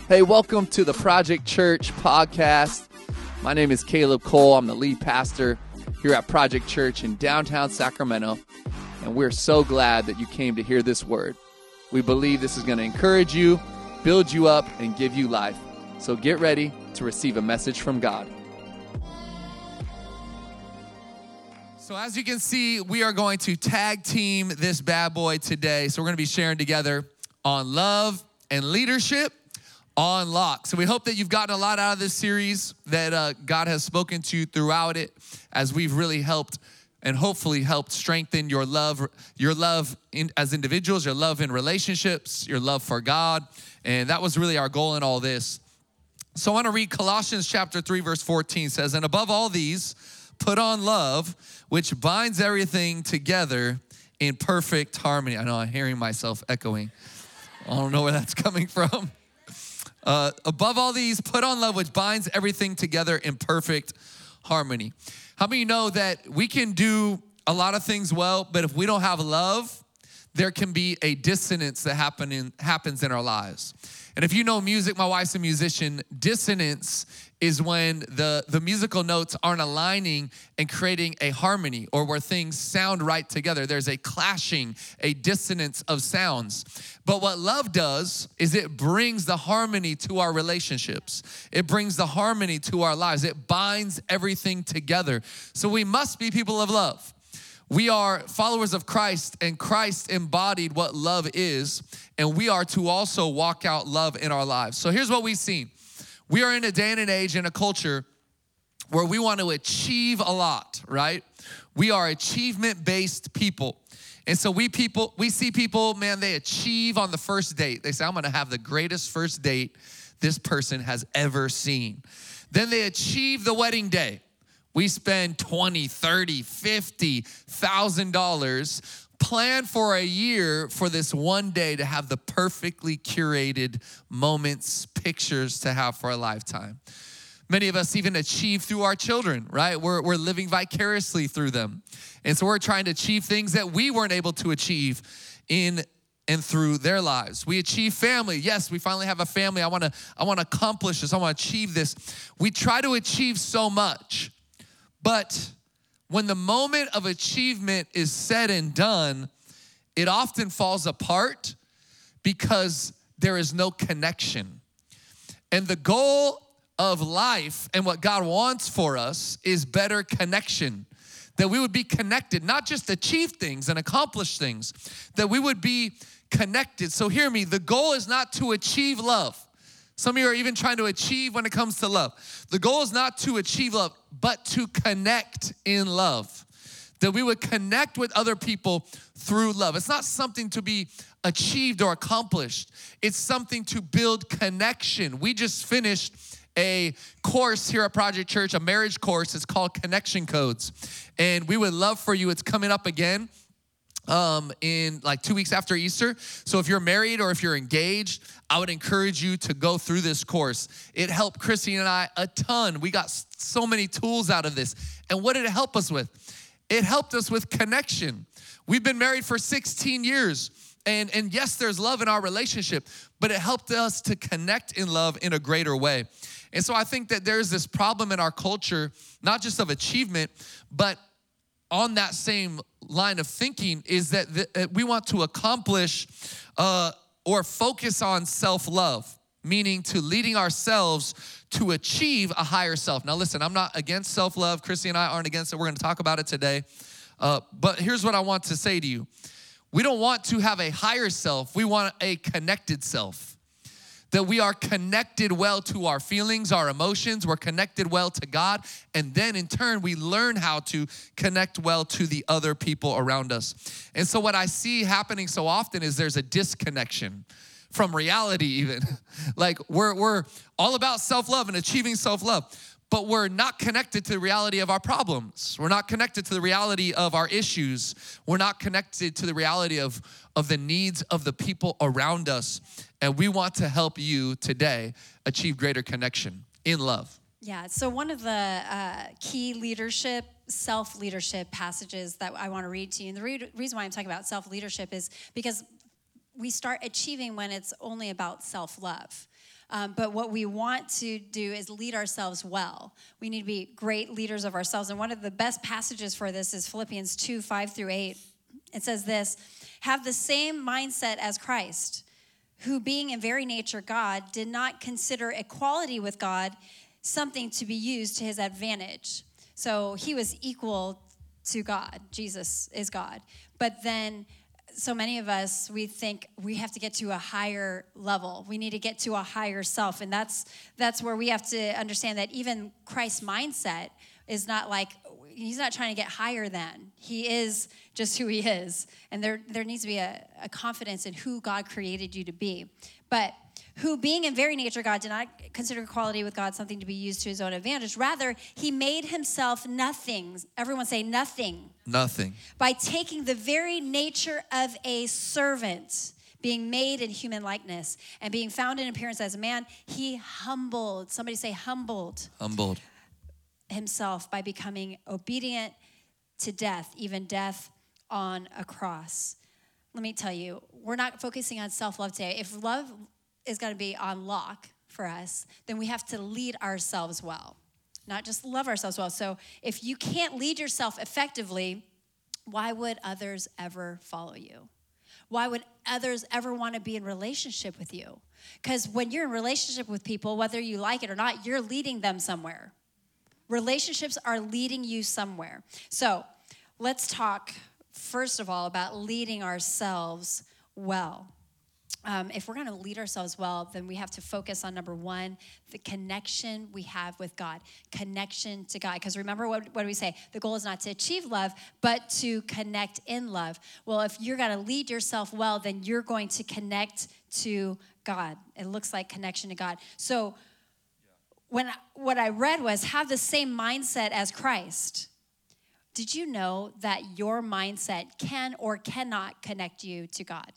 Hey, welcome to the Project Church podcast. My name is Caleb Cole. I'm the lead pastor here at Project Church in downtown Sacramento, and we're so glad that you came to hear this word. We believe this is going to encourage you, build you up, and give you life. So get ready to receive a message from God. So as you can see, we are going to tag team this bad boy today. So we're going to be sharing together on love and leadership on lock. So we hope that you've gotten a lot out of this series, that God has spoken to you throughout it, as we've really helped and hopefully helped strengthen your love as individuals, your love in relationships, your love for God. And that was really our goal in all this. So I want to read Colossians chapter 3, verse 14 says, "And above all these, put on love, which binds everything together in perfect harmony." I know I'm hearing myself echoing. I don't know where that's coming from. Above all these, put on love, which binds everything together in perfect harmony. How many of you know that we can do a lot of things well, but if we don't have love, there can be a dissonance that happens in our lives. And if you know music, my wife's a musician, dissonance is when the musical notes aren't aligning and creating a harmony, or where things sound right together. There's a clashing, a dissonance of sounds. But what love does is it brings the harmony to our relationships. It brings the harmony to our lives. It binds everything together. So we must be people of love. We are followers of Christ, and Christ embodied what love is, and we are to also walk out love in our lives. So here's what we've seen. We are in a day and an age, in a culture where we want to achieve a lot, right? We are achievement-based people. And so we see people, man, they achieve on the first date. They say, I'm going to have the greatest first date this person has ever seen. Then they achieve the wedding day. We spend $20,000, $30,000, $50,000, plan for a year for this one day to have the perfectly curated moments, pictures to have for a lifetime. Many of us even achieve through our children, right? We're living vicariously through them. And so we're trying to achieve things that we weren't able to achieve in and through their lives. We achieve family. Yes, we finally have a family. I want to accomplish this. I want to achieve this. We try to achieve so much. But when the moment of achievement is said and done, it often falls apart because there is no connection. And the goal of life and what God wants for us is better connection. That we would be connected, not just achieve things and accomplish things, that we would be connected. So hear me, the goal is not to achieve love. Some of you are even trying to achieve when it comes to love. The goal is not to achieve love, but to connect in love. That we would connect with other people through love. It's not something to be achieved or accomplished. It's something to build connection. We just finished a course here at Project Church, a marriage course. It's called Connection Codes. And we would love for you, it's coming up again in like 2 weeks after Easter. So if you're married or if you're engaged, I would encourage you to go through this course. It helped Chrissy and I a ton. We got so many tools out of this. And what did it help us with? It helped us with connection. We've been married for 16 years. And yes, there's love in our relationship, but it helped us to connect in love in a greater way. And so I think that there's this problem in our culture, not just of achievement, but on that same line of thinking is that we want to accomplish or focus on self-love, meaning to leading ourselves to achieve a higher self. Now listen, I'm not against self-love. Chrissy and I aren't against it. We're going to talk about it today. But here's what I want to say to you. We don't want to have a higher self. We want a connected self. That we are connected well to our feelings, our emotions. We're connected well to God. And then in turn, we learn how to connect well to the other people around us. And so what I see happening so often is there's a disconnection from reality even. Like we're all about self-love and achieving self-love, but we're not connected to the reality of our problems. We're not connected to the reality of our issues. We're not connected to the reality of the needs of the people around us. And we want to help you today achieve greater connection in love. Yeah, so one of the key leadership, self-leadership passages that I want to read to you, and the reason why I'm talking about self-leadership is because we start achieving when it's only about self-love. But what we want to do is lead ourselves well. We need to be great leaders of ourselves. And one of the best passages for this is Philippians 2, 5-8. It says this, have the same mindset as Christ, who being in very nature God, did not consider equality with God something to be used to his advantage. So he was equal to God. Jesus is God. But then so many of us, we think we have to get to a higher level. We need to get to a higher self. And that's where we have to understand that even Christ's mindset is not like, he's not trying to get higher than. He is just who he is. And there needs to be a confidence in who God created you to be. But who being in very nature God did not consider equality with God something to be used to his own advantage. Rather, he made himself nothing. Everyone say nothing. Nothing. By taking the very nature of a servant, being made in human likeness, and being found in appearance as a man, he humbled. Somebody say humbled. Humbled. Himself by becoming obedient to death, even death on a cross. Let me tell you, we're not focusing on self-love today. If love is going to be on lock for us, then we have to lead ourselves well, not just love ourselves well. So if you can't lead yourself effectively, why would others ever follow you? Why would others ever want to be in relationship with you? Because when you're in relationship with people, whether you like it or not, you're leading them somewhere. Relationships are leading you somewhere. So let's talk, first of all, about leading ourselves well. If we're going to lead ourselves well, then we have to focus on number one, the connection we have with God. Connection to God. Because remember, what do we say? The goal is not to achieve love, but to connect in love. Well, if you're going to lead yourself well, then you're going to connect to God. It looks like connection to God. So what I read was have the same mindset as Christ. Did you know that your mindset can or cannot connect you to God?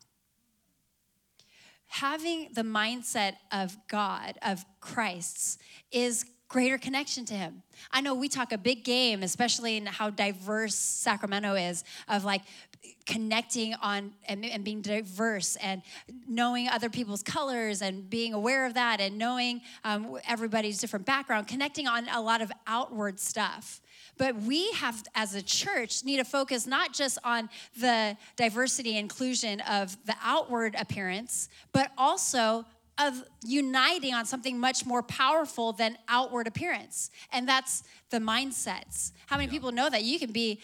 Having the mindset of God, of Christ's, is greater connection to him. I know we talk a big game, especially in how diverse Sacramento is, of like connecting on and being diverse and knowing other people's colors and being aware of that and knowing everybody's different background, connecting on a lot of outward stuff. But we have, as a church, need to focus not just on the diversity and inclusion of the outward appearance, but also of uniting on something much more powerful than outward appearance, and that's the mindsets. How many people know that you can be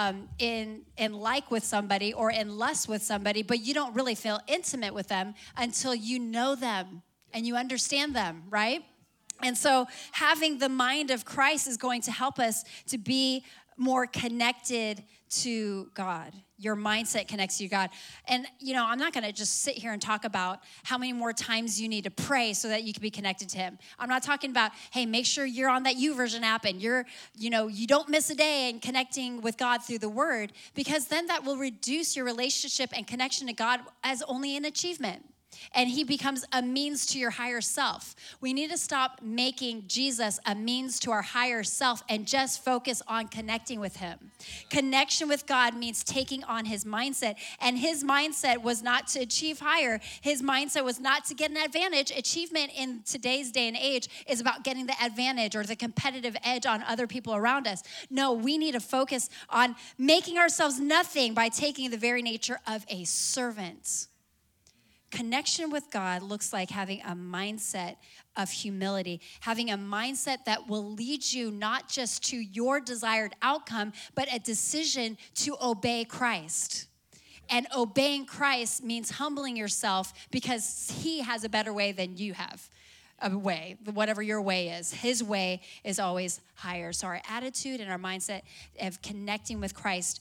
in like with somebody or in lust with somebody, but you don't really feel intimate with them until you know them and you understand them, right? And so having the mind of Christ is going to help us to be more connected to God. Your mindset connects you to God. And, I'm not going to just sit here and talk about how many more times you need to pray so that you can be connected to him. I'm not talking about, hey, make sure you're on that YouVersion app and you don't miss a day in connecting with God through the word, because then that will reduce your relationship and connection to God as only an achievement. And he becomes a means to your higher self. We need to stop making Jesus a means to our higher self and just focus on connecting with him. Connection with God means taking on his mindset. And his mindset was not to achieve higher. His mindset was not to get an advantage. Achievement in today's day and age is about getting the advantage or the competitive edge on other people around us. No, we need to focus on making ourselves nothing by taking the very nature of a servant. Connection with God looks like having a mindset of humility, having a mindset that will lead you not just to your desired outcome, but a decision to obey Christ. And obeying Christ means humbling yourself because he has a better way than you have. A way, whatever your way is. His way is always higher. So our attitude and our mindset of connecting with Christ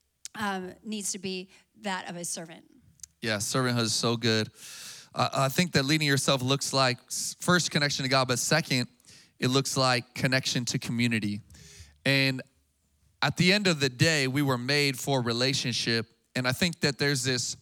needs to be that of a servant. Yeah, servanthood is so good. I think that leading yourself looks like, first, connection to God, but second, it looks like connection to community. And at the end of the day, we were made for relationship. And I think that there's this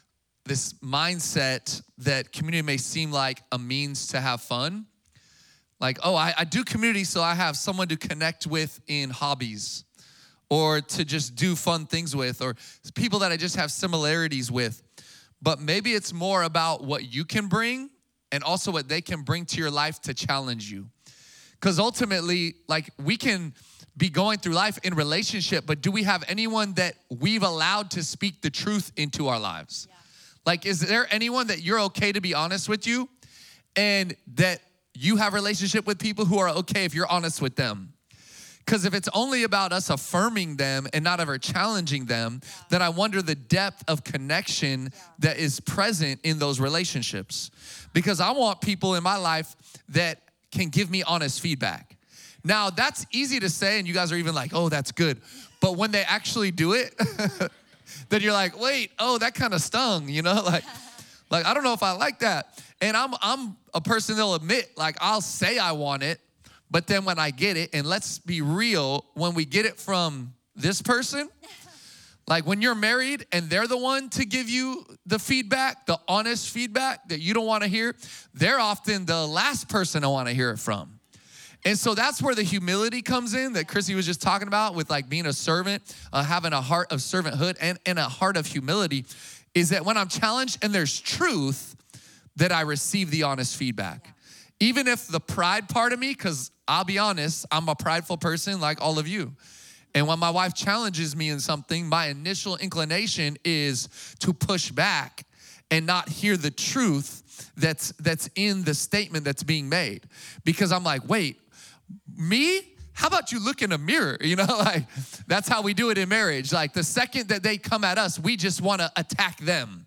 mindset that community may seem like a means to have fun. Like, oh, I do community so I have someone to connect with in hobbies or to just do fun things with, or people that I just have similarities with. But maybe it's more about what you can bring and also what they can bring to your life to challenge you. Because ultimately, like, we can be going through life in relationship, but do we have anyone that we've allowed to speak the truth into our lives? Yeah. Like, is there anyone that you're okay to be honest with you, and that you have a relationship with people who are okay if you're honest with them? Because if it's only about us affirming them and not ever challenging them, then I wonder the depth of connection that is present in those relationships. Because I want people in my life that can give me honest feedback. Now, that's easy to say, and you guys are even like, oh, that's good. But when they actually do it, then you're like, wait, oh, that kind of stung, you know? Like, I don't know if I like that. And I'm a person that'll admit, like, I'll say I want it, but then when I get it, and let's be real, when we get it from this person, like when you're married and they're the one to give you the feedback, the honest feedback that you don't want to hear, they're often the last person I want to hear it from. And so that's where the humility comes in that Chrissy was just talking about, with like being a servant, having a heart of servanthood and a heart of humility, is that when I'm challenged and there's truth, that I receive the honest feedback. Even if the pride part of me, because I'll be honest, I'm a prideful person like all of you. And when my wife challenges me in something, my initial inclination is to push back and not hear the truth that's in the statement that's being made. Because I'm like, wait, me? How about you look in a mirror? You know, like, that's how we do it in marriage. Like, the second that they come at us, we just want to attack them.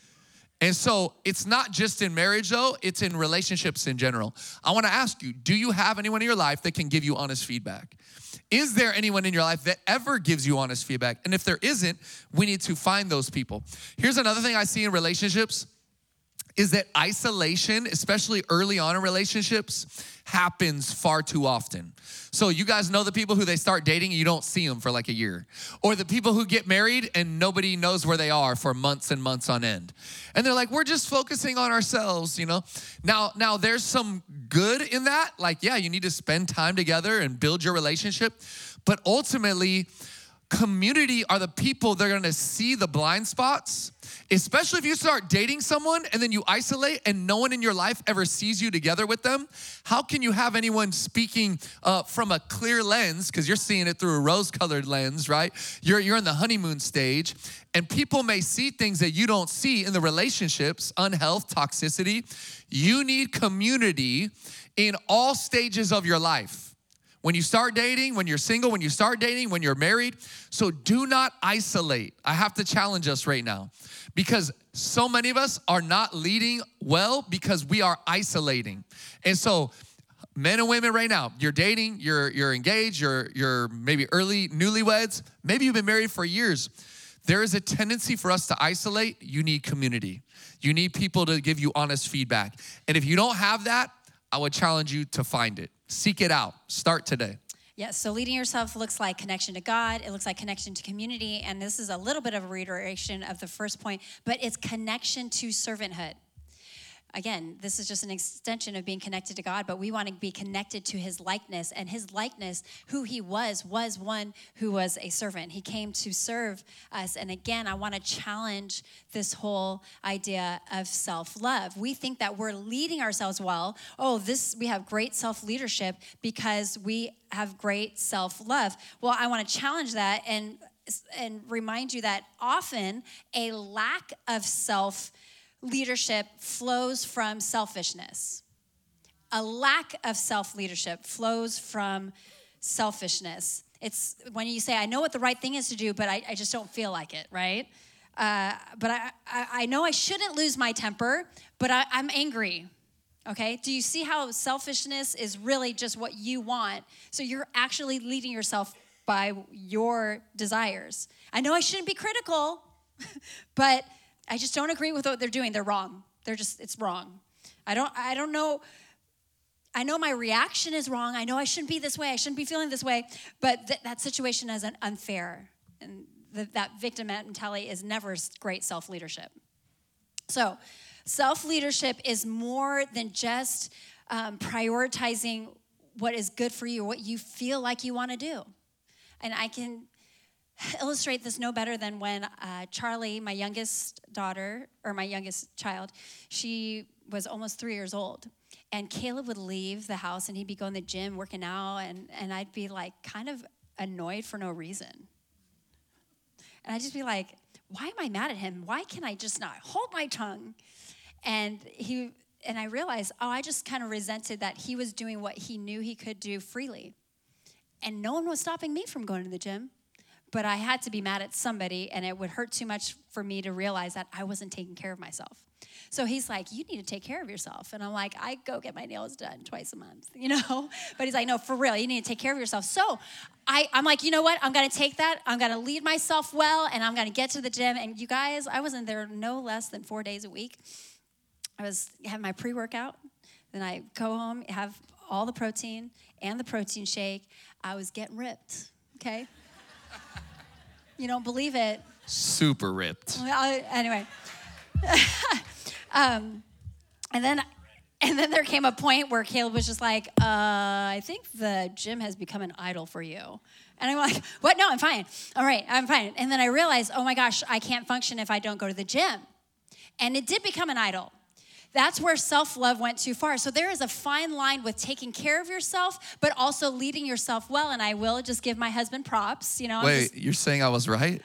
And so it's not just in marriage, though. It's in relationships in general. I want to ask you, do you have anyone in your life that can give you honest feedback? Is there anyone in your life that ever gives you honest feedback? And if there isn't, we need to find those people. Here's another thing I see in relationships, is that isolation, especially early on in relationships, happens far too often. So you guys know the people who they start dating and you don't see them for like a year. Or the people who get married and nobody knows where they are for months and months on end. And they're like, we're just focusing on ourselves, you know? Now there's some good in that. Like, yeah, you need to spend time together and build your relationship. But ultimately, community are the people that are gonna see the blind spots, especially if you start dating someone and then you isolate and no one in your life ever sees you together with them. How can you have anyone speaking from a clear lens, because you're seeing it through a rose-colored lens, right? You're in the honeymoon stage, and people may see things that you don't see in the relationships, unhealth, toxicity. You need community in all stages of your life. When you start dating, when you're single, when you start dating, when you're married. So do not isolate. I have to challenge us right now, because so many of us are not leading well because we are isolating. And so men and women right now, you're dating, you're engaged, you're maybe early newlyweds, maybe you've been married for years. There is a tendency for us to isolate. You need community. You need people to give you honest feedback. And if you don't have that, I would challenge you to find it. Seek it out. Start today. Yes, so leading yourself looks like connection to God. It looks like connection to community. And this is a little bit of a reiteration of the first point, but it's connection to servanthood. Again, this is just an extension of being connected to God, but we want to be connected to his likeness. And his likeness, who he was one who was a servant. He came to serve us. And again, I want to challenge this whole idea of self-love. We think that we're leading ourselves well. We have great self-leadership because we have great self-love. Well, I want to challenge that and remind you that often a lack of self-leadership flows from selfishness. A lack of self-leadership flows from selfishness. It's when you say, I know what the right thing is to do, but I just don't feel like it, right? But I know I shouldn't lose my temper, but I'm angry, okay? Do you see how selfishness is really just what you want? So you're actually leading yourself by your desires. I know I shouldn't be critical, but I just don't agree with what they're doing. They're wrong. It's wrong. I don't know. I know my reaction is wrong. I know I shouldn't be this way. I shouldn't be feeling this way. But that situation is unfair. And that victim mentality is never great self-leadership. So self-leadership is more than just prioritizing what is good for you, what you feel like you want to do. And I can illustrate this no better than when Charlie, my youngest child, she was almost 3 years old. And Caleb would leave the house and he'd be going to the gym, working out, and I'd be like kind of annoyed for no reason. And I'd just be like, why am I mad at him? Why can I just not hold my tongue? And I realized, I just kind of resented that he was doing what he knew he could do freely. And no one was stopping me from going to the gym. But I had to be mad at somebody, and it would hurt too much for me to realize that I wasn't taking care of myself. So he's like, you need to take care of yourself. And I'm like, I go get my nails done twice a month, But he's like, no, for real, you need to take care of yourself. So I'm like, you know what? I'm going to take that. I'm going to lead myself well, and I'm going to get to the gym. And you guys, I wasn't there no less than 4 days a week. I was having my pre-workout. Then I go home, have all the protein and the protein shake. I was getting ripped, okay? You don't believe it. Super ripped. Anyway. And then there came a point where Caleb was just like, I think the gym has become an idol for you. And I'm like, what? No, I'm fine. All right, I'm fine. And then I realized, oh my gosh, I can't function if I don't go to the gym. And it did become an idol. That's where self-love went too far. So there is a fine line with taking care of yourself, but also leading yourself well. And I will just give my husband props. Wait, you're saying I was right?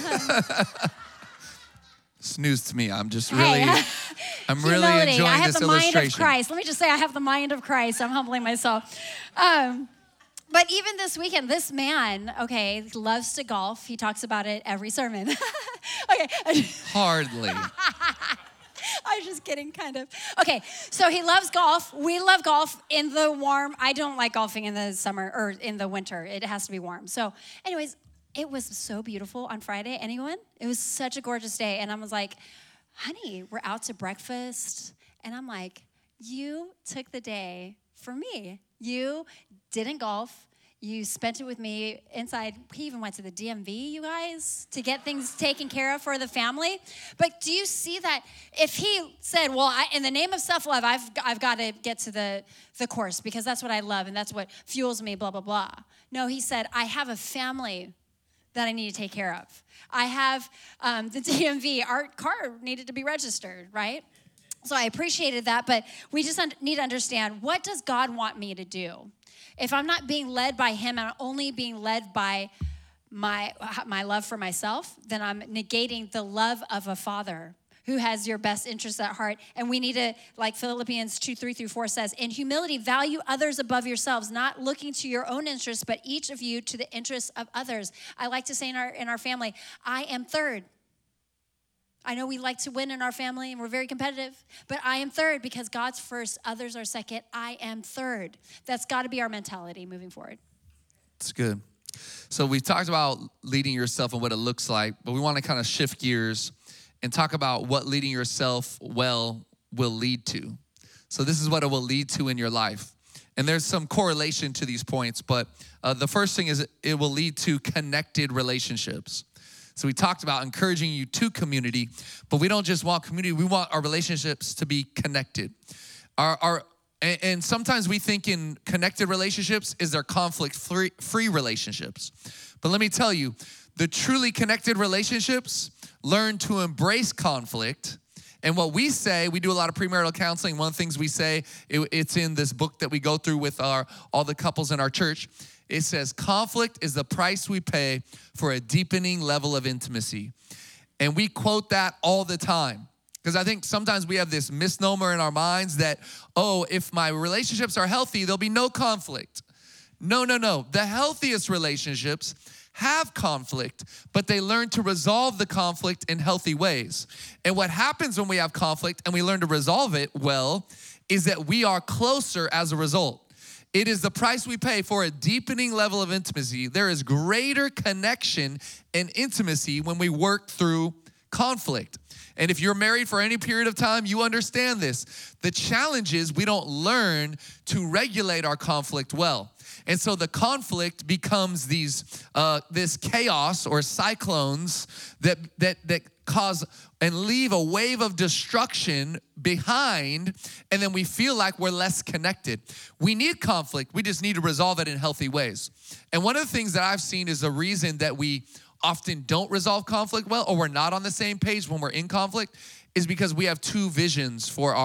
It's news to me. I'm just really, I'm really enjoying this illustration. I have the mind of Christ. Let me just say I have the mind of Christ. I'm humbling myself. But even this weekend, this man, loves to golf. He talks about it every sermon. Hardly. I was just kidding, kind of. Okay, so he loves golf. We love golf in the warm. I don't like golfing in the summer or in the winter. It has to be warm. So anyways, it was so beautiful on Friday. Anyone? It was such a gorgeous day. And I was like, honey, we're out to breakfast. And I'm like, you took the day for me. You didn't golf. You spent it with me inside. He even went to the DMV, you guys, to get things taken care of for the family. But do you see that if he said, well, in the name of self-love, I've got to get to the course because that's what I love and that's what fuels me, blah, blah, blah. No, he said, I have a family that I need to take care of. I have the DMV. Our car needed to be registered, right? So I appreciated that, but we just need to understand, what does God want me to do? If I'm not being led by him and I'm only being led by my love for myself, then I'm negating the love of a father who has your best interests at heart. And we need to, like Philippians 2:3-4 says, in humility, value others above yourselves, not looking to your own interests, but each of you to the interests of others. I like to say in our family, I am third. I know we like to win in our family and we're very competitive, but I am third because God's first, others are second. I am third. That's got to be our mentality moving forward. It's good. So we talked about leading yourself and what it looks like, but we want to kind of shift gears and talk about what leading yourself well will lead to. So this is what it will lead to in your life. And there's some correlation to these points, but the first thing is it will lead to connected relationships. So we talked about encouraging you to community, but we don't just want community, we want our relationships to be connected. And sometimes we think in connected relationships is there conflict-free relationships. But let me tell you, the truly connected relationships learn to embrace conflict. And what we say, we do a lot of premarital counseling. One of the things we say, it's in this book that we go through with all the couples in our church. It says, conflict is the price we pay for a deepening level of intimacy. And we quote that all the time. Because I think sometimes we have this misnomer in our minds that, if my relationships are healthy, there'll be no conflict. No. The healthiest relationships have conflict, but they learn to resolve the conflict in healthy ways. And what happens when we have conflict and we learn to resolve it well is that we are closer as a result. It is the price we pay for a deepening level of intimacy. There is greater connection and intimacy when we work through conflict. And if you're married for any period of time, you understand this. The challenge is we don't learn to regulate our conflict well. And so the conflict becomes this chaos or cyclones that cause and leave a wave of destruction behind, and then we feel like we're less connected. We need conflict. We just need to resolve it in healthy ways. And one of the things that I've seen is the reason that we often don't resolve conflict well, or we're not on the same page when we're in conflict, is because we have two visions for our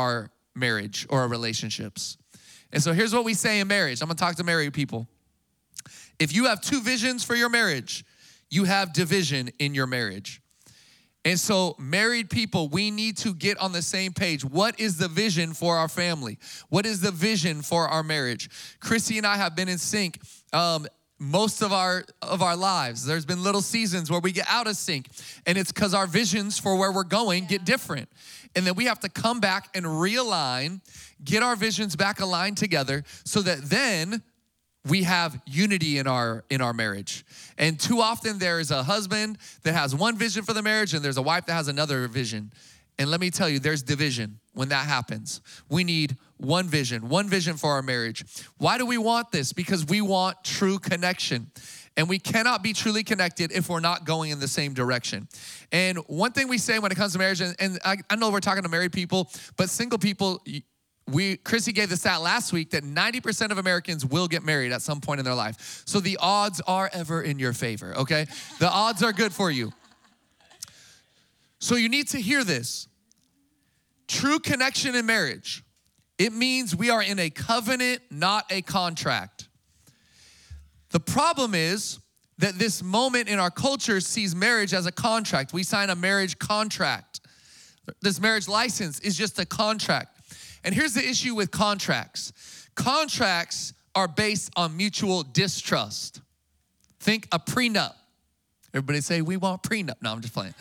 marriage or our relationships. And so here's what we say in marriage. I'm gonna talk to married people. If you have two visions for your marriage, you have division in your marriage. And so married people, we need to get on the same page. What is the vision for our family? What is the vision for our marriage? Chrissy and I have been in sync most of our lives. There's been little seasons where we get out of sync, and it's because our visions for where we're going get different. And then we have to come back and realign, get our visions back aligned together so that then we have unity in our marriage. And too often there is a husband that has one vision for the marriage and there's a wife that has another vision. And let me tell you, there's division when that happens. We need one vision for our marriage. Why do we want this? Because we want true connection. And we cannot be truly connected if we're not going in the same direction. And one thing we say when it comes to marriage, and I know we're talking to married people, but single people, Chrissy gave the stat last week that 90% of Americans will get married at some point in their life. So the odds are ever in your favor, okay? The odds are good for you. So you need to hear this. True connection in marriage, it means we are in a covenant, not a contract. The problem is that this moment in our culture sees marriage as a contract. We sign a marriage contract. This marriage license is just a contract. And here's the issue with contracts. Contracts are based on mutual distrust. Think a prenup. Everybody say, we want prenup. No, I'm just playing.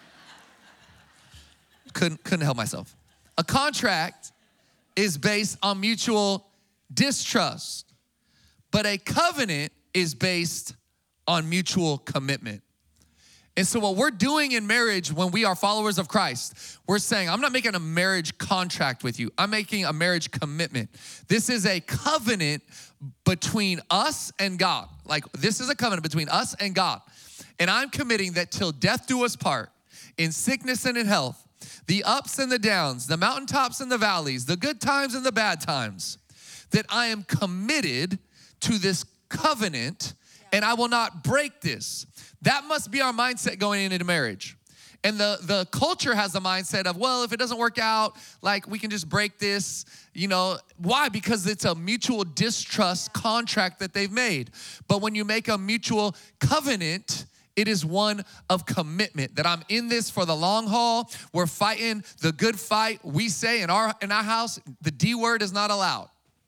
Couldn't help myself. A contract is based on mutual distrust, but a covenant is based on mutual commitment. And so what we're doing in marriage when we are followers of Christ, we're saying, I'm not making a marriage contract with you. I'm making a marriage commitment. This is a covenant between us and God. Like, this is a covenant between us and God. And I'm committing that till death do us part, in sickness and in health, the ups and the downs, the mountaintops and the valleys, the good times and the bad times, that I am committed to this covenant and I will not break this. That must be our mindset going into marriage. And the culture has the mindset of, well, if it doesn't work out, like, we can just break this, you know. Why? Because it's a mutual distrust contract that they've made. But when you make a mutual covenant, it is one of commitment, that I'm in this for the long haul. We're fighting the good fight. We say in our house, the D word is not allowed.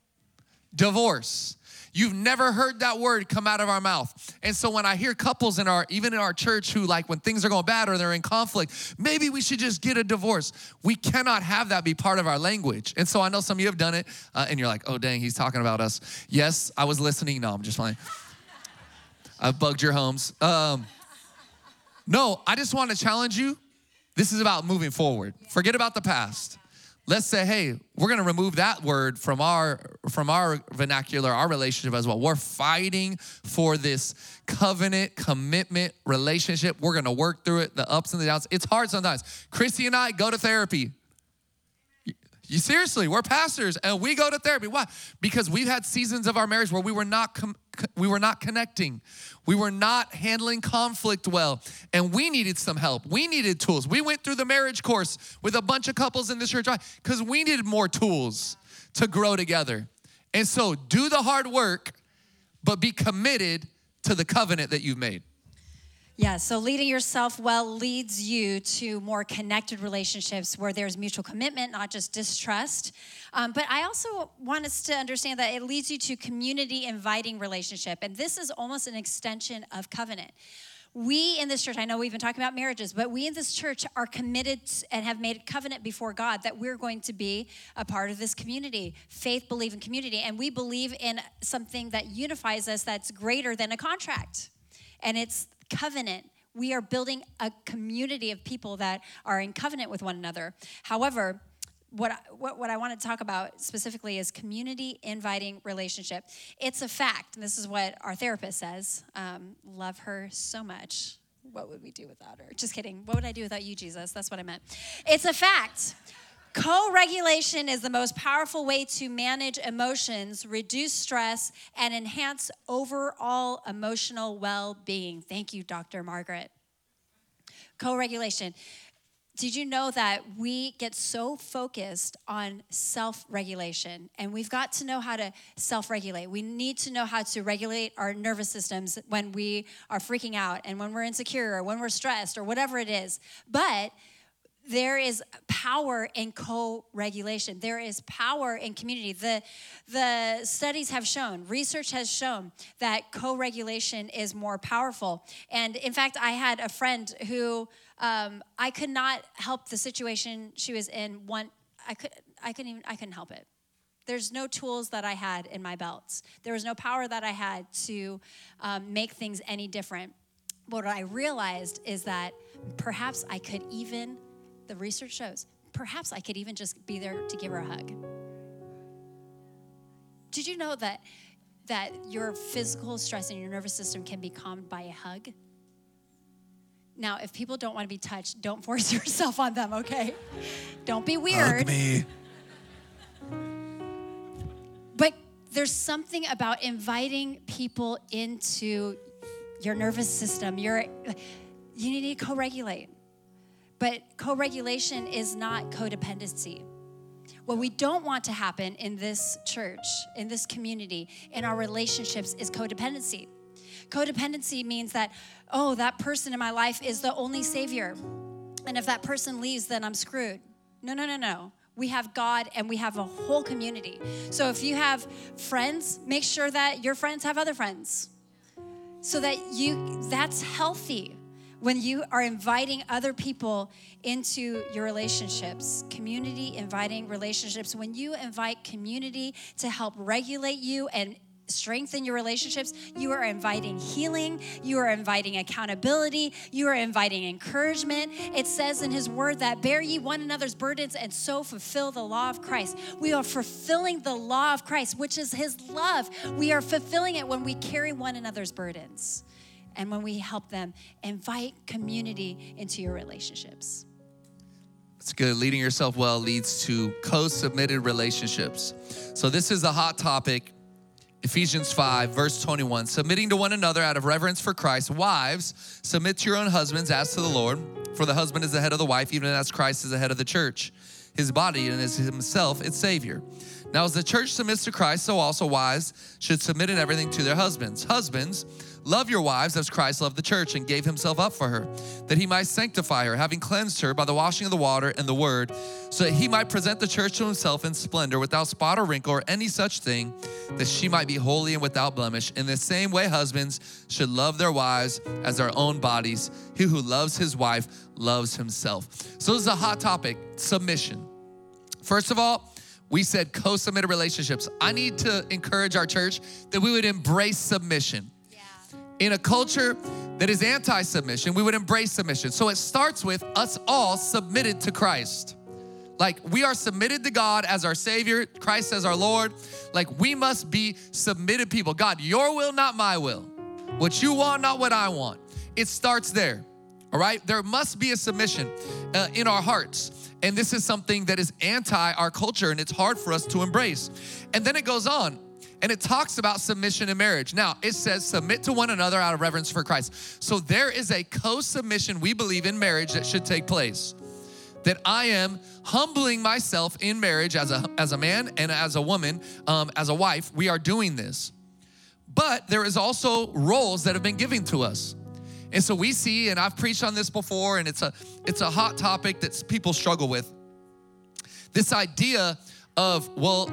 Divorce. You've never heard that word come out of our mouth. And so when I hear couples even in our church who, like, when things are going bad or they're in conflict, maybe we should just get a divorce. We cannot have that be part of our language. And so I know some of you have done it and you're like, oh, dang, he's talking about us. Yes, I was listening. No, I'm just playing. I've bugged your homes. No, I just want to challenge you. This is about moving forward. Forget about the past. Let's say, hey, we're going to remove that word from our vernacular, our relationship as well. We're fighting for this covenant, commitment, relationship. We're going to work through it, the ups and the downs. It's hard sometimes. Christy and I go to therapy. You seriously, we're pastors and we go to therapy. Why? Because we've had seasons of our marriage where we were not connecting. We were not handling conflict well, and we needed some help. We needed tools. We went through the marriage course with a bunch of couples in this church because we needed more tools to grow together. And so do the hard work, but be committed to the covenant that you've made. Yeah, so leading yourself well leads you to more connected relationships where there's mutual commitment, not just distrust. But I also want us to understand that it leads you to community-inviting relationship. And this is almost an extension of covenant. We in this church, I know we've been talking about marriages, but we in this church are committed and have made a covenant before God that we're going to be a part of this community, faith-believing community. And we believe in something that unifies us that's greater than a contract. And it's covenant. We are building a community of people that are in covenant with one another. However, what I want to talk about specifically is community inviting relationship. It's a fact, and this is what our therapist says. Love her so much. What would we do without her? Just kidding. What would I do without you, Jesus? That's what I meant. It's a fact. Co-regulation is the most powerful way to manage emotions, reduce stress, and enhance overall emotional well-being. Thank you, Dr. Margaret. Co-regulation. Did you know that we get so focused on self-regulation, and we've got to know how to self-regulate. We need to know how to regulate our nervous systems when we are freaking out and when we're insecure or when we're stressed or whatever it is. But there is power in co-regulation. There is power in community. The studies have shown, research has shown that co-regulation is more powerful. And in fact, I had a friend who I could not help the situation she was in. I couldn't help it. There's no tools that I had in my belts. There was no power that I had to make things any different. But what I realized is that perhaps I could even, the research shows, perhaps I could even just be there to give her a hug. Did you know that your physical stress and your nervous system can be calmed by a hug? Now, if people don't want to be touched, don't force yourself on them, okay? Don't be weird. Hug me. But there's something about inviting people into your nervous system. You need to co-regulate. But co-regulation is not codependency. What we don't want to happen in this church, in this community, in our relationships is codependency. Codependency means that, oh, that person in my life is the only savior. And if that person leaves, then I'm screwed. No. We have God and we have a whole community. So if you have friends, make sure that your friends have other friends. So that that's healthy when you are inviting other people into your relationships. Community, inviting relationships. When you invite community to help regulate you and strengthen your relationships, you are inviting healing, you are inviting accountability, you are inviting encouragement. It says in his word that bear ye one another's burdens and so fulfill the law of Christ. We are fulfilling the law of Christ, which is his love. We are fulfilling it when we carry one another's burdens and when we help them. Invite community into your relationships. It's good. Leading yourself well leads to co-submitted relationships. So this is a hot topic. Ephesians 5, verse 21, submitting to one another out of reverence for Christ. Wives, submit to your own husbands as to the Lord. For the husband is the head of the wife, even as Christ is the head of the church, his body, and is himself its Savior. Now, as the church submits to Christ, so also wives should submit in everything to their husbands. Husbands, love your wives as Christ loved the church and gave himself up for her, that he might sanctify her, having cleansed her by the washing of the water and the word, so that he might present the church to himself in splendor, without spot or wrinkle or any such thing, that she might be holy and without blemish. In the same way, husbands should love their wives as their own bodies. He who loves his wife loves himself. So this is a hot topic, submission. First of all, we said co-submitted relationships. I need to encourage our church that we would embrace submission. In a culture that is anti-submission, we would embrace submission. So it starts with us all submitted to Christ. Like, we are submitted to God as our Savior, Christ as our Lord. Like, we must be submitted people. God, your will, not my will. What you want, not what I want. It starts there, all right? There must be a submission in our hearts. And this is something that is anti our culture, and it's hard for us to embrace. And then it goes on. And it talks about submission in marriage. Now, it says submit to one another out of reverence for Christ. So there is a co-submission, we believe, in marriage that should take place. That I am humbling myself in marriage as a man and as a woman, as a wife. We are doing this. But there is also roles that have been given to us. And so we see, and I've preached on this before, and it's a hot topic that people struggle with. This idea of,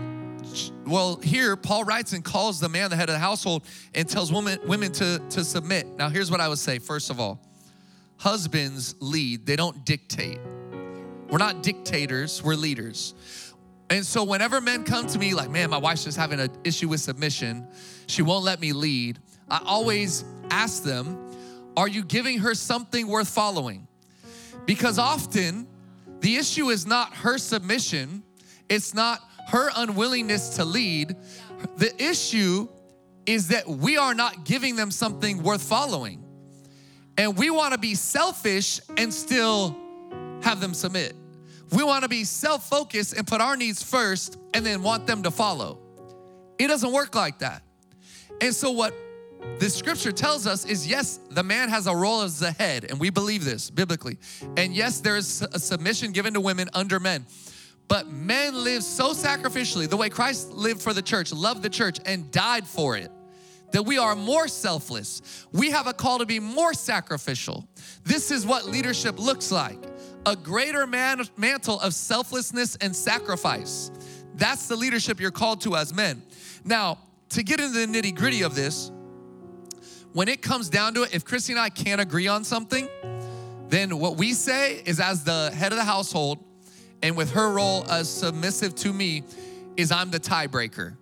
well, here Paul writes and calls the man the head of the household and tells women to submit. Now, here's what I would say. First of all, husbands lead. They don't dictate. We're not dictators. We're leaders. And so whenever men come to me like, man, my wife's just having an issue with submission, she won't let me lead, I always ask them, are you giving her something worth following? Because often the issue is not her submission. It's not her unwillingness to lead. The issue is that we are not giving them something worth following. And we want to be selfish and still have them submit. We want to be self-focused and put our needs first and then want them to follow. It doesn't work like that. And so what this scripture tells us is, yes, the man has a role as the head, and we believe this biblically. And yes, there is a submission given to women under men. But men live so sacrificially, the way Christ lived for the church, loved the church, and died for it, that we are more selfless. We have a call to be more sacrificial. This is what leadership looks like. A greater mantle of selflessness and sacrifice. That's the leadership you're called to as men. Now, to get into the nitty-gritty of this, when it comes down to it, if Christy and I can't agree on something, then what we say is, as the head of the household, and with her role as submissive to me, is I'm the tiebreaker.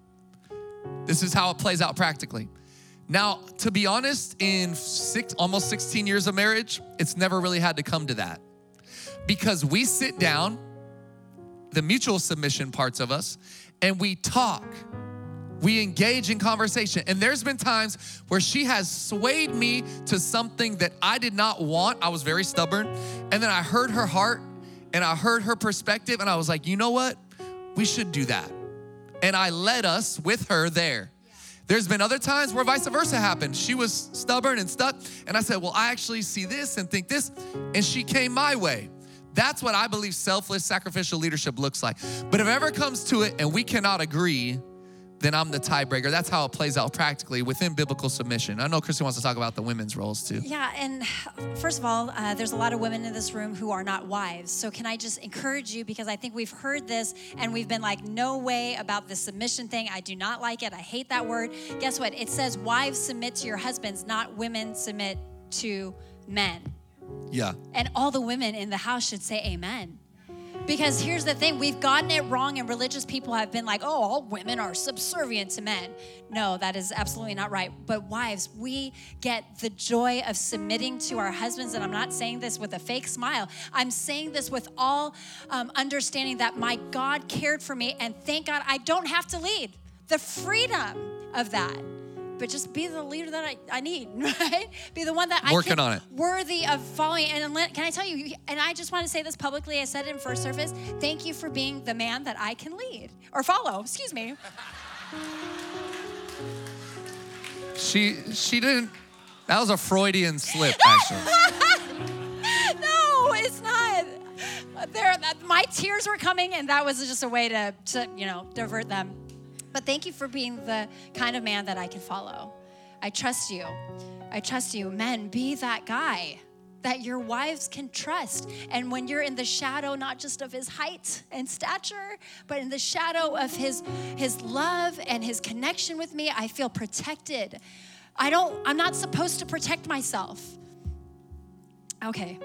This is how it plays out practically. Now, to be honest, in almost 16 years of marriage, it's never really had to come to that. Because we sit down, the mutual submission parts of us, and we talk. We engage in conversation. And there's been times where she has swayed me to something that I did not want. I was very stubborn. And then I heard her heart and I heard her perspective, and I was like, you know what? We should do that. And I led us with her there. There's been other times where vice versa happened. She was stubborn and stuck, and I said, well, I actually see this and think this, and she came my way. That's what I believe selfless, sacrificial leadership looks like. But if it ever comes to it and we cannot agree, then I'm the tiebreaker. That's how it plays out practically within biblical submission. I know Kristen wants to talk about the women's roles too. Yeah, and first of all, there's a lot of women in this room who are not wives. So can I just encourage you, because I think we've heard this and we've been like, no way about the submission thing. I do not like it. I hate that word. Guess what? It says wives submit to your husbands, not women submit to men. Yeah. And all the women in the house should say amen. Because here's the thing, we've gotten it wrong, and religious people have been like, oh, all women are subservient to men. No, that is absolutely not right. But wives, we get the joy of submitting to our husbands, and I'm not saying this with a fake smile. I'm saying this with all understanding that my God cared for me, and thank God I don't have to lead. The freedom of that. But just be the leader that I need, right? Be the one that Working on it. Worthy of following. And can I tell you, and I just want to say this publicly, I said it in first service, thank you for being the man that I can lead or follow, excuse me. She didn't, that was a Freudian slip, actually. No, it's not. My tears were coming, and that was just a way to divert them. But thank you for being the kind of man that I can follow. I trust you. I trust you. Men, be that guy that your wives can trust. And when you're in the shadow, not just of his height and stature, but in the shadow of his love and his connection with me, I feel protected. I'm not supposed to protect myself. Okay.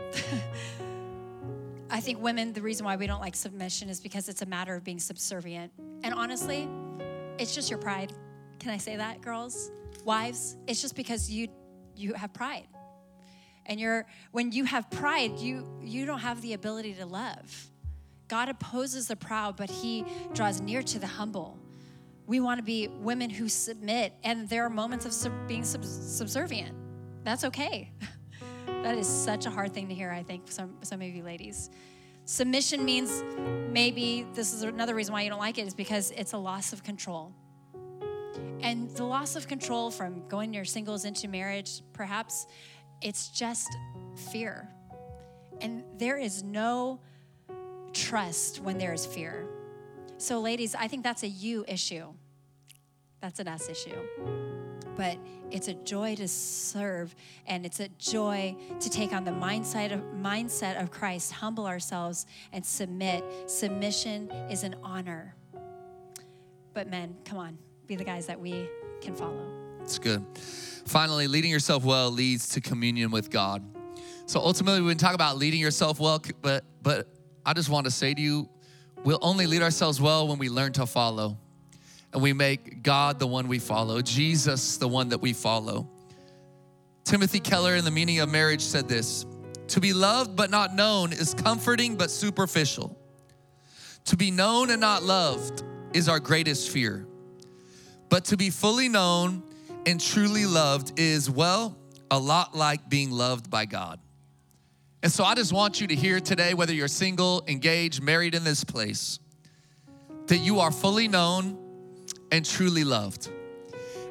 I think women, the reason why we don't like submission is because it's a matter of being subservient. And honestly, it's just your pride. Can I say that, girls? Wives, it's just because you have pride. And when you have pride, you don't have the ability to love. God opposes the proud, but he draws near to the humble. We want to be women who submit, and there are moments of being subservient. That's okay. That is such a hard thing to hear, I think, for some of you ladies. Submission means, maybe this is another reason why you don't like it, is because it's a loss of control. And the loss of control from going your singles into marriage, perhaps, it's just fear. And there is no trust when there is fear. So ladies, I think that's a you issue. That's an us issue. But it's a joy to serve, and it's a joy to take on the mindset of Christ, humble ourselves, and submit. Submission is an honor. But men, come on, be the guys that we can follow. It's good. Finally, leading yourself well leads to communion with God. So ultimately, we can talk about leading yourself well, but I just want to say to you, we'll only lead ourselves well when we learn to follow. And we make God the one we follow, Jesus the one that we follow. Timothy Keller in The Meaning of Marriage said this: to be loved but not known is comforting but superficial. To be known and not loved is our greatest fear. But to be fully known and truly loved is, well, a lot like being loved by God. And so I just want you to hear today, whether you're single, engaged, married in this place, that you are fully known and truly loved.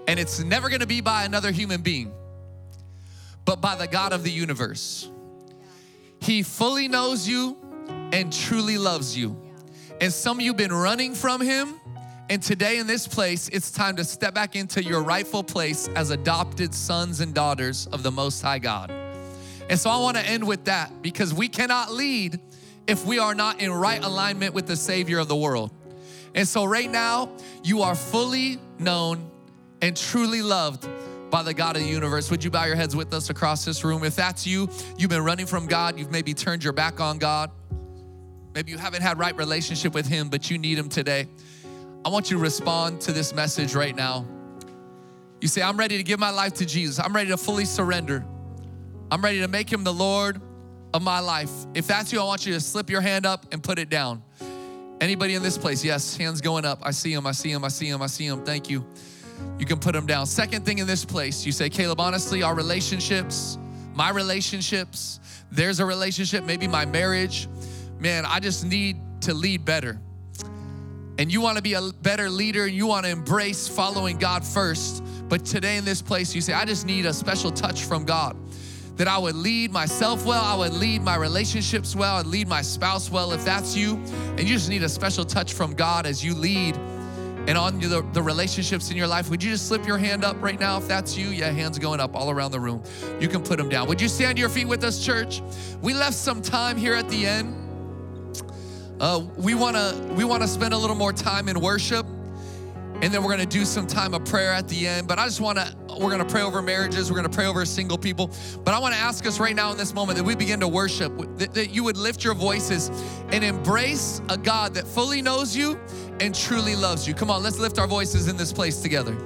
And it's never gonna be by another human being, but by the God of the universe. He fully knows you and truly loves you. And some of you have been running from him, and today in this place, it's time to step back into your rightful place as adopted sons and daughters of the Most High God. And so I wanna end with that, because we cannot lead if we are not in right alignment with the Savior of the world. And so right now, you are fully known and truly loved by the God of the universe. Would you bow your heads with us across this room? If that's you, you've been running from God, you've maybe turned your back on God. Maybe you haven't had right relationship with him, but you need him today. I want you to respond to this message right now. You say, I'm ready to give my life to Jesus. I'm ready to fully surrender. I'm ready to make him the Lord of my life. If that's you, I want you to slip your hand up and put it down. Anybody in this place? Yes, hands going up. I see him, I see him, I see him, I see him. Thank you. You can put them down. Second thing in this place, you say, Caleb, honestly, our relationships, my relationships, there's a relationship, maybe my marriage. Man, I just need to lead better. And you want to be a better leader, and you want to embrace following God first. But today in this place, you say, I just need a special touch from God, that I would lead myself well, I would lead my relationships well, I'd lead my spouse well. If that's you, and you just need a special touch from God as you lead and on the relationships in your life, would you just slip your hand up right now if that's you? Yeah, hands going up all around the room. You can put them down. Would you stand to your feet with us, church? We left some time here at the end. We wanna spend a little more time in worship, and then we're gonna do some time of prayer at the end. But we're gonna pray over marriages, we're gonna pray over single people. But I wanna ask us right now in this moment that we begin to worship, that you would lift your voices and embrace a God that fully knows you and truly loves you. Come on, let's lift our voices in this place together.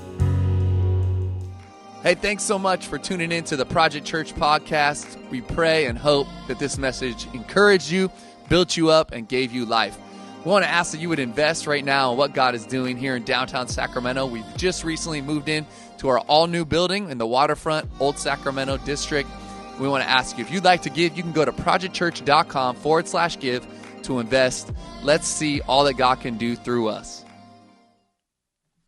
Hey, thanks so much for tuning in to the Project Church podcast. We pray and hope that this message encouraged you, built you up, and gave you life. We want to ask that you would invest right now in what God is doing here in downtown Sacramento. We've just recently moved in to our all-new building in the waterfront, Old Sacramento district. We want to ask you, if you'd like to give, you can go to projectchurch.com/give to invest. Let's see all that God can do through us.